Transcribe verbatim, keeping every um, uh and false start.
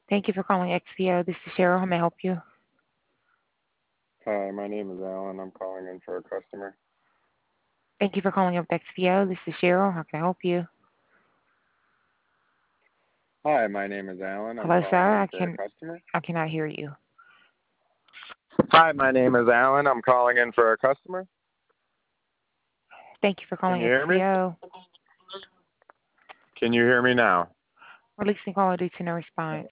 Thank you for calling X P O. This is Cheryl. How may I help you? Hi, my name is Alan. I'm calling in for a customer. Thank you for calling up X P O. This is Cheryl. How can I help you? Hi, my name is Alan. I'm Hello, calling sir. in I for a can customer. I cannot hear you. Hi, my name is Alan. I'm calling in for a customer. Thank you for Can calling you hear me? X P O. Can you hear me now? Releasing caller due to no response.